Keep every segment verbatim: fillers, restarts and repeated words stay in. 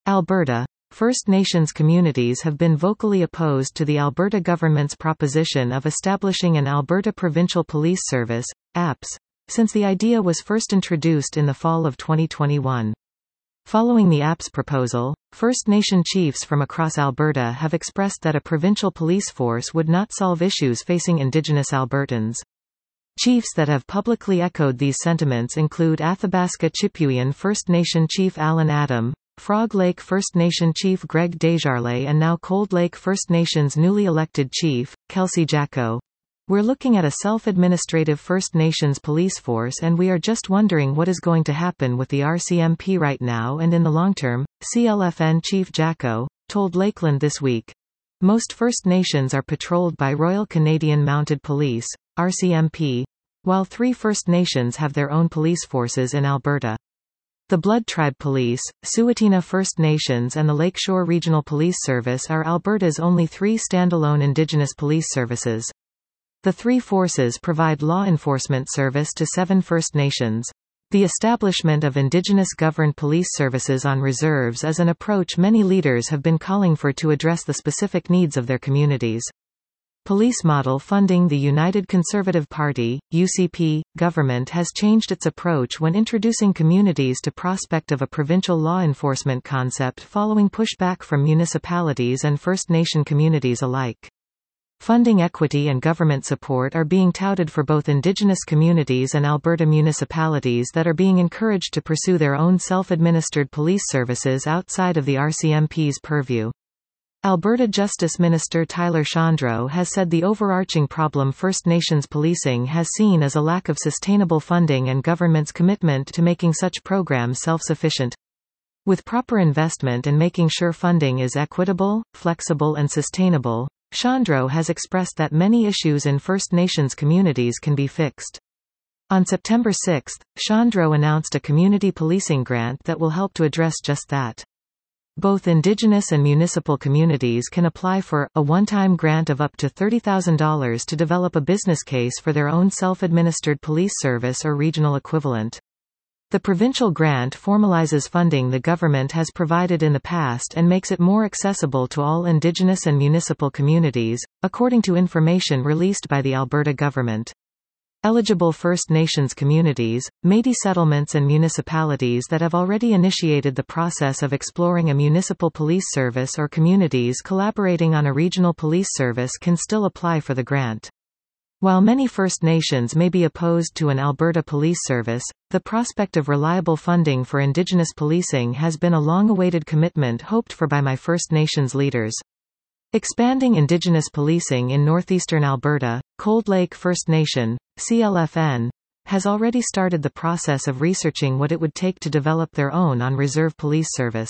Alberta. First Nations communities have been vocally opposed to the Alberta government's proposition of establishing an Alberta Provincial Police Service, A P S, since the idea was first introduced in the fall of twenty twenty-one. Following the A P S proposal, First Nation chiefs from across Alberta have expressed that a provincial police force would not solve issues facing Indigenous Albertans. Chiefs that have publicly echoed these sentiments include Athabasca Chipewyan First Nation Chief Alan Adam, Frog Lake First Nation Chief Greg Desjardins and now Cold Lake First Nation's newly elected chief, Kelsey Jacko. We're looking at a self-administrative First Nations police force and we are just wondering what is going to happen with the R C M P right now and in the long term, C L F N Chief Jacko told Lakeland this week. Most First Nations are patrolled by Royal Canadian Mounted Police, R C M P, while three First Nations have their own police forces in Alberta. The Blood Tribe Police, Tsuut'ina First Nations and the Lakeshore Regional Police Service are Alberta's only three standalone Indigenous police services. The three forces provide law enforcement service to seven First Nations. The establishment of Indigenous-governed police services on reserves is an approach many leaders have been calling for to address the specific needs of their communities. Police model funding. The United Conservative Party, U C P, government has changed its approach when introducing communities to prospect of a provincial law enforcement concept following pushback from municipalities and First Nation communities alike. Funding equity and government support are being touted for both Indigenous communities and Alberta municipalities that are being encouraged to pursue their own self-administered police services outside of the R C M P's purview. Alberta Justice Minister Tyler Shandro has said the overarching problem First Nations policing has seen is a lack of sustainable funding and government's commitment to making such programs self-sufficient. With proper investment and making sure funding is equitable, flexible and sustainable, Shandro has expressed that many issues in First Nations communities can be fixed. On September sixth, Shandro announced a community policing grant that will help to address just that. Both Indigenous and municipal communities can apply for a one-time grant of up to thirty thousand dollars to develop a business case for their own self-administered police service or regional equivalent. The provincial grant formalizes funding the government has provided in the past and makes it more accessible to all Indigenous and municipal communities, according to information released by the Alberta government. Eligible First Nations communities, Métis settlements and municipalities that have already initiated the process of exploring a municipal police service or communities collaborating on a regional police service can still apply for the grant. While many First Nations may be opposed to an Alberta police service, the prospect of reliable funding for Indigenous policing has been a long-awaited commitment hoped for by my First Nations leaders. Expanding Indigenous policing in northeastern Alberta, Cold Lake First Nation, C L F N, has already started the process of researching what it would take to develop their own on-reserve police service.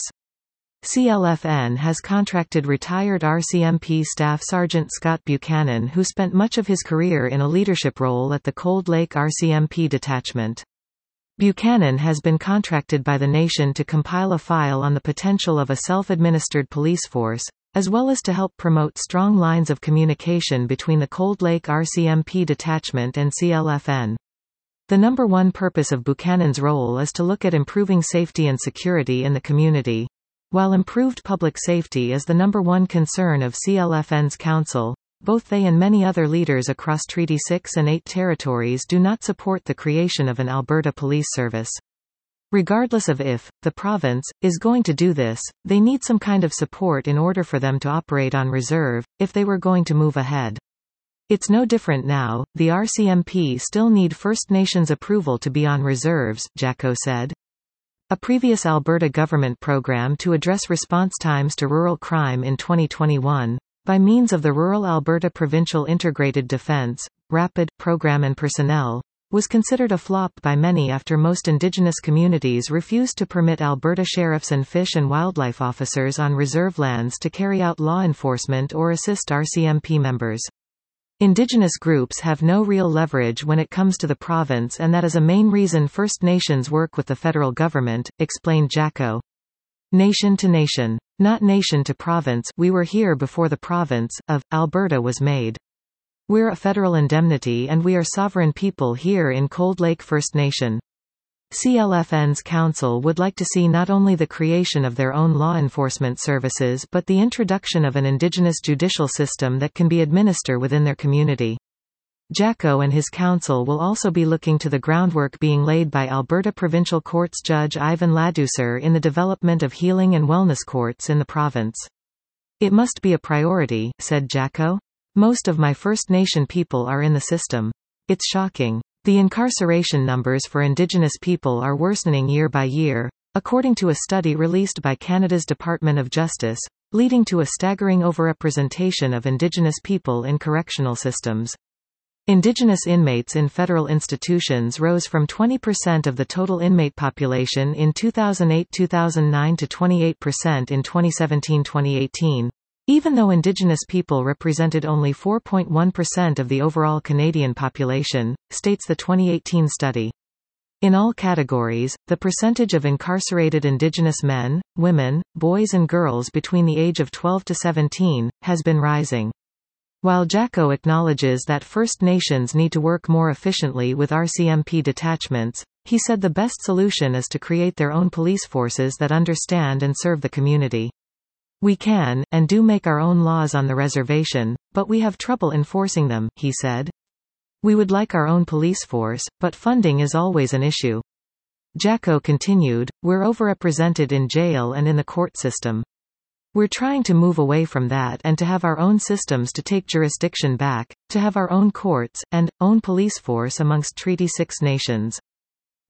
C L F N has contracted retired R C M P Staff Sergeant Scott Buchanan, who spent much of his career in a leadership role at the Cold Lake R C M P detachment. Buchanan has been contracted by the nation to compile a file on the potential of a self-administered police force, as well as to help promote strong lines of communication between the Cold Lake R C M P detachment and C L F N. The number one purpose of Buchanan's role is to look at improving safety and security in the community. While improved public safety is the number one concern of C L F N's council, both they and many other leaders across Treaty six and eight territories do not support the creation of an Alberta police service. Regardless of if the province is going to do this, they need some kind of support in order for them to operate on reserve, if they were going to move ahead. It's no different now. The R C M P still need First Nations approval to be on reserves, Jacko said. A previous Alberta government program to address response times to rural crime in twenty twenty-one, by means of the Rural Alberta Provincial Integrated Defence, RAPID, program and personnel, was considered a flop by many after most Indigenous communities refused to permit Alberta sheriffs and fish and wildlife officers on reserve lands to carry out law enforcement or assist R C M P members. Indigenous groups have no real leverage when it comes to the province, and that is a main reason First Nations work with the federal government, explained Jacko. Nation to nation. Not nation to province. We were here before the province of Alberta was made. We're a federal indemnity and we are sovereign people here in Cold Lake First Nation. C L F N's council would like to see not only the creation of their own law enforcement services but the introduction of an indigenous judicial system that can be administered within their community. Jacko and his council will also be looking to the groundwork being laid by Alberta Provincial Courts Judge Ivan Ladouceur in the development of healing and wellness courts in the province. It must be a priority, said Jacko. Most of my First Nation people are in the system. It's shocking. The incarceration numbers for Indigenous people are worsening year by year, according to a study released by Canada's Department of Justice, leading to a staggering overrepresentation of Indigenous people in correctional systems. Indigenous inmates in federal institutions rose from twenty percent of the total inmate population in two thousand eight to two thousand nine to twenty-eight percent in twenty seventeen to twenty eighteen. Even though Indigenous people represented only four point one percent of the overall Canadian population, states the twenty eighteen study. In all categories, the percentage of incarcerated Indigenous men, women, boys and girls between the age of twelve to seventeen, has been rising. While Jacko acknowledges that First Nations need to work more efficiently with R C M P detachments, he said the best solution is to create their own police forces that understand and serve the community. We can, and do make our own laws on the reservation, but we have trouble enforcing them, he said. We would like our own police force, but funding is always an issue. Jacko continued, we're overrepresented in jail and in the court system. We're trying to move away from that and to have our own systems to take jurisdiction back, to have our own courts, and, own police force amongst Treaty six nations.